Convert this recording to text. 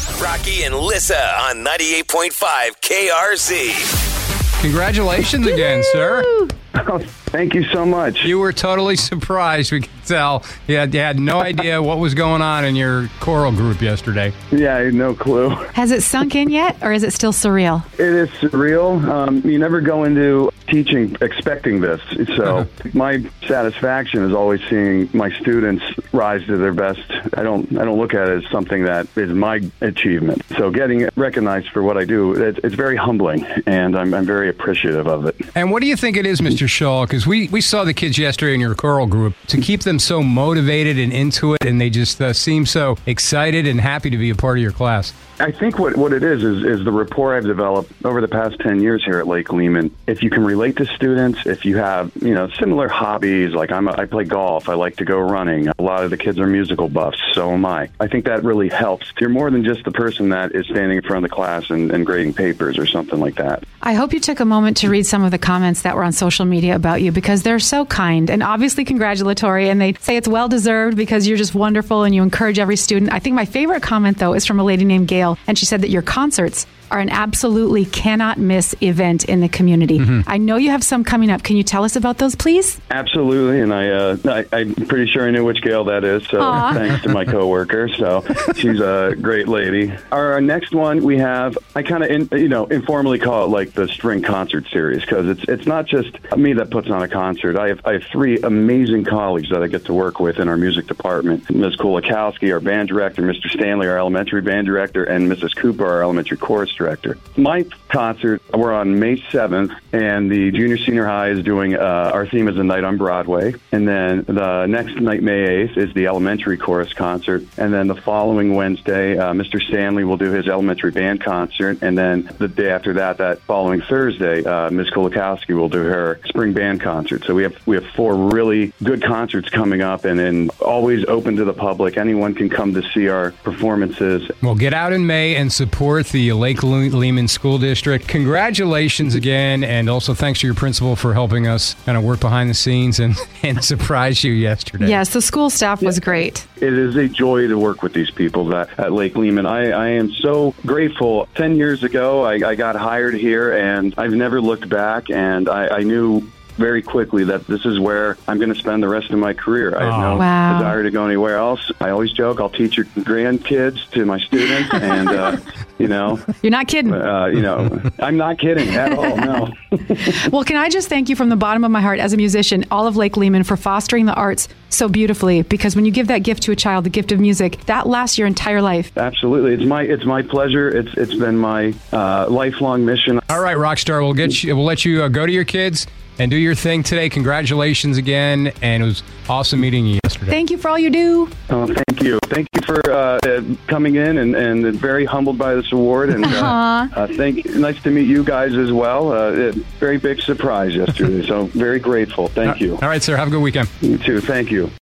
Rocky and Lissa on 98.5 KRZ. Congratulations again, sir. Oh, thank you so much. You were totally surprised, we could tell. You had no idea what was going on in your choral group yesterday. Yeah, I had no clue. Has it sunk in yet, or is it still surreal? It is surreal. You never go into teaching expecting this. So my satisfaction is always seeing my students rise to their best. I don't look at it as something that is my achievement. So getting recognized for what I do, it's very humbling, and I'm very appreciative of it. And what do you think it is, Mr. Shaw? Because we saw the kids yesterday in your choral group to keep them so motivated and into it, and they just seem so excited and happy to be a part of your class. I think what it is the rapport I've developed over the past 10 years here at Lake Lehman. If you can relate to students, if you have, similar hobbies, like I play golf, I like to go running. A lot of the kids are musical buffs, so am I. I think that really helps. You're more than just the person that is standing in front of the class and grading papers or something like that. I hope you took a moment to read some of the comments that were on social media about you, because they're so kind and obviously congratulatory, and they say it's well-deserved because you're just wonderful and you encourage every student. I think my favorite comment, though, is from a lady named Gail, and she said that your concerts are an absolutely cannot miss event in the community. Mm-hmm. I know you have some coming up. Can you tell us about those, please? Absolutely, and I'm pretty sure I knew which Gail that is, so thanks to my coworker. So she's a great lady. Our next one we have, I kind of informally call it like the spring concert series, because it's not just me that puts on a concert. I have three amazing colleagues that I get to work with in our music department. Ms. Kulikowski, our band director, Mr. Stanley, our elementary band director, and Mrs. Cooper, our elementary chorus director. My concert, we're on May 7th, and the junior senior high is doing our theme is A Night on Broadway. And then the next night, May 8th, is the elementary chorus concert. And then the following Wednesday, Mr. Stanley will do his elementary band concert. And then the day after that following Thursday, Ms. Kulikowski will do her spring band concert. So we have four really good concerts coming up, and then always open to the public. Anyone can come to see our performances. Well, get out in May and support the Lake Lehman School District. Congratulations again, and also thanks to your principal for helping us kind of work behind the scenes and surprise you yesterday. Yes, the school staff was great. It is a joy to work with these people at Lake Lehman. I am so grateful. 10 years ago, I got hired here, and I've never looked back, and I knew very quickly that this is where I'm going to spend the rest of my career. I have no desire to go anywhere else. I always joke, I'll teach your grandkids to my students, and, You're not kidding. I'm not kidding at all, no. Well, can I just thank you from the bottom of my heart as a musician, all of Lake Lehman, for fostering the arts so beautifully, because when you give that gift to a child, the gift of music, that lasts your entire life. Absolutely. It's my pleasure. It's been my lifelong mission. All right, Rockstar, we'll let you go to your kids and do your thing today. Congratulations again, and it was awesome meeting you yesterday. Thank you for all you do. Oh, thank you. Thank you for coming in and very humbled by this award. And nice to meet you guys as well. Very big surprise yesterday, so very grateful. Thank you. All right, sir. Have a good weekend. You too. Thank you.